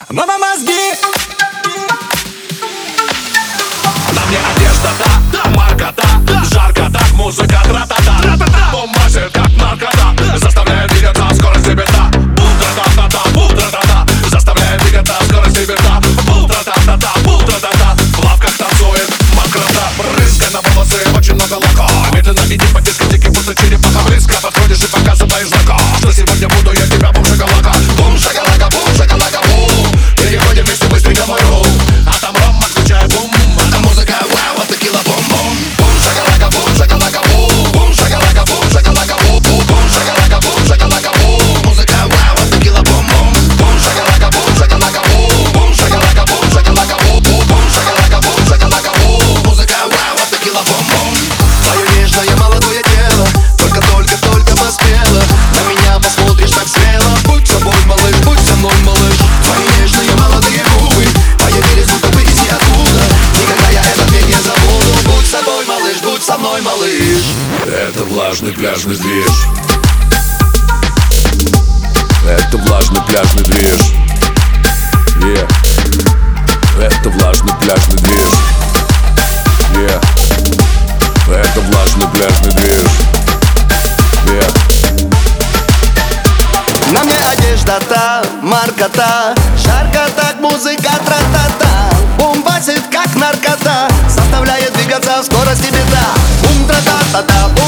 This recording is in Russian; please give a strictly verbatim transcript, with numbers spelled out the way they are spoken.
Мама, мозги! На мне одежда, да, марка, да, жарко, так, музыка, тра-та-та, бомбасит, как наркота, заставляет двигаться в скорости беда. Бу-тра-та-та-та, бу-тра-та-та, заставляет двигаться в скорости беда. Бу-тра-та-та-та, бу-тра-та-та, в лавках танцует мокрота. Брызга на волосы, очень много лака. Медленно иди по дискотеке, будто черепаха. Близко подходишь и показываешь знака, что сегодня буду я тебя бум-шагалака. Бум-шагалака, бум-шагалака, бум. Переходим вместе быстренько мой рум. А там ром отключает бум. А там музыка, вау, вот текила бум-бум. Бум-шагалака, бум-шагалака, бум. Бум-шагалака, бум-шагалака, бум. Бум-шагалака, бум-шагалака, бум. Музыка, вау, вот текила бум-бум. Бум-шагалака, бум-шагалака, бум. Бум-шагалака, бум-шагалака, бум. Бум-шагалака, бум-шагалака, бум. Музыка, вау, вот текила бум-бум. Твое нежное молодое тело только-только-только поспело. На меня посмотришь так смело. Будь собой, малыш, будь со мной, малыш. Твои нежные молодые губы появились, будто бы из ниоткуда. Никогда я этот миг не забуду. Будь собой, малыш, будь со мной, малыш. Это влажный пляжный движ. Это влажный пляжный движ. Yeah. Это влажный пляжный движ. Yeah. Это влажный пляжный движ. Yeah. На мне одежда та, марка та, жарко так, музыка тра-та-та, бомбасит как наркота, заставляет двигаться в скорости беда. Бум-тра-та-та-та.